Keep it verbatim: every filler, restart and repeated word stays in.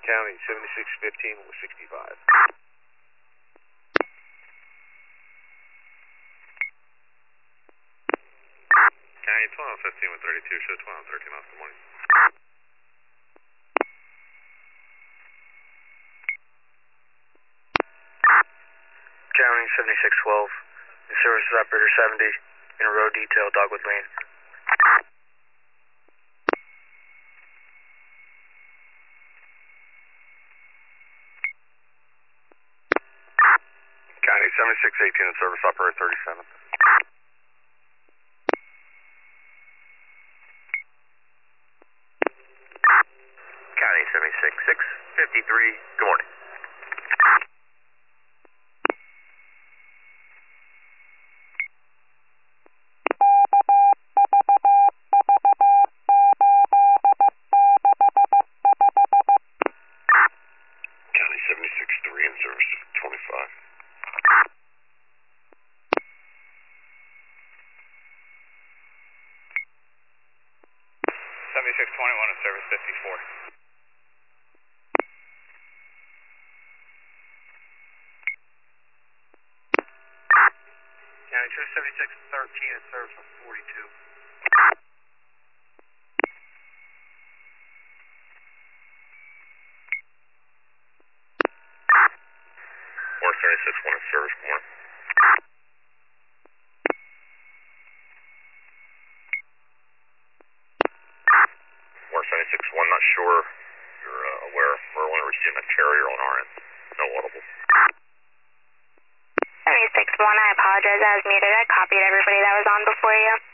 County seventy-six fifteen with sixty-five. County twelve fifteen with thirty-two, show twelve thirteen miles, good morning. County seventy-six twelve, the service is operator seventy, in a road detail, Dogwood Lane. County seventy-six eighteen, in service operator thirty-seven. County seventy-six six fifty-three, good morning. County seventy-six three, in service twenty-five. seventy-six twenty-one, in service fifty-four. County two seventy-six thirteen, in service of forty-two. Four seventy-six one, in service, good morning. Four seventy-six one, not sure you're uh, aware, we're only receiving a carrier on our end, no audible. seventy-six one, I apologize, I was muted. I copied everybody that was on before you.